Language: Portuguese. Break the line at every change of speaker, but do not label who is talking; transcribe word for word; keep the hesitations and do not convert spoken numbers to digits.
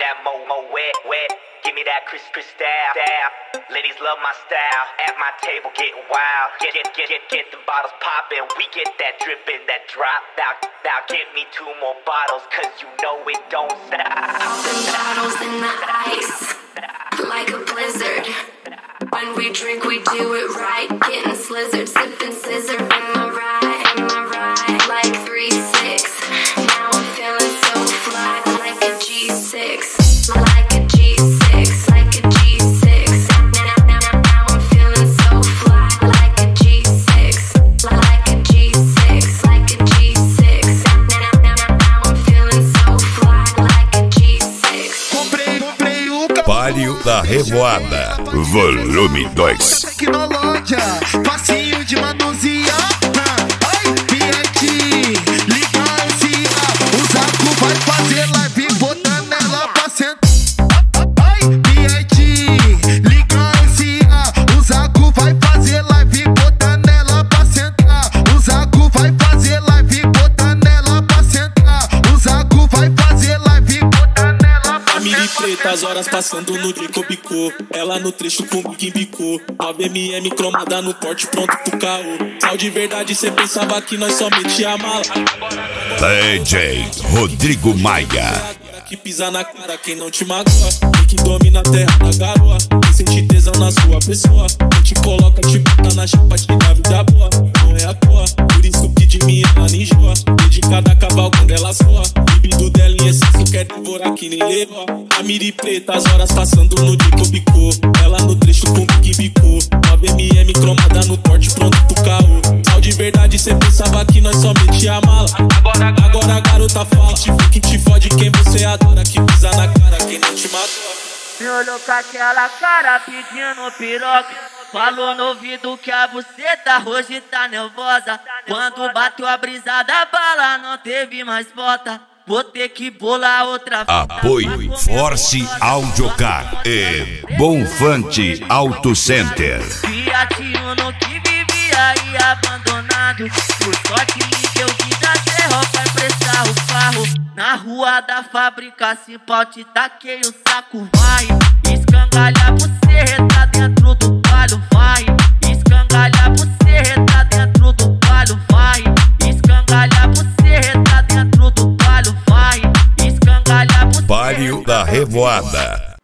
that mo mo wet wet. Give me that Chris Chris style style. Ladies love my style. At my table getting wild. Get get get get get the bottles poppin'. We get that drippin', that drop. Now now give me two more bottles, cause you know it don't stop.
Popping bottles in the ice, like a blizzard. When we drink, we do it right. Getting slizzard, sipping scissor. Am I right? Am I right? Like three six. Now I'm feeling so fly, like a G six. Like a G six, like a G six. Now, now, now, now I'm feeling so fly, like a G six. Like a G six, like a G six. Now, now, now, now I'm feeling so fly, like a G six.
Comprei, comprei o carro.
Páreo da Revoada, volume dois.
Tecnológia, passinho de manusear. Ai, P I T, liga esse A. O Zaco vai fazer live botando ela pra sentar. Ai, P I T, liga esse A. O Zaco vai fazer live botando ela pra sentar. O Zaco vai fazer live botando ela pra sentar. O Zaco vai fazer live botando ela pra sentar.
Miri preta, as horas passando no Jacob Bicou. Ela no trecho comigo embicou. nove M M cromada no porte, pronto pro caô. Sal de verdade, cê pensava que nós só metia a mala.
D J Rodrigo Maia.
Que pisa na cara, quem não te magoa. Quem que domina a terra da garoa. Quem sente tesão na sua pessoa. Quem te coloca, te bota na chapa, te dá vida boa. Não é à toa, por isso que de mim ela nem enjoa. Dedicada a cavalo quando ela soa. Libido dela em excesso, quer devorar que nem leroa. A Miri preta, as horas passando no Jacob Bicou. Ela no trecho com Big Bicou. nove M M cromada no porte, pronto pro caô. Sal de verdade, cê pensava que nós só metia a mala. Agora, agora a garota fala. Te fica, te fode quem você adora. Que pisa na cara, quem não te matou.
Me olhou com aquela cara pedindo piroca. Falou no ouvido que a buceta hoje tá nervosa. Quando bateu a brisa da bala, não teve mais volta. Vou ter que bolar outra vez.
Apoio Force Audiocar e Bonfante Auto Center.
Fiat Uno que vivia aí abandonado. Por sorte me deu vida, zero pra emprestar o carro. Na rua da fábrica, se pau te taquei o saco. Vai, escangalha buceta dentro do palho. Vai, escangalha buceta dentro do palho. Vai, escangalha buceta dentro do palho. Vai, escangalha buceta.
Páreo da Revoada.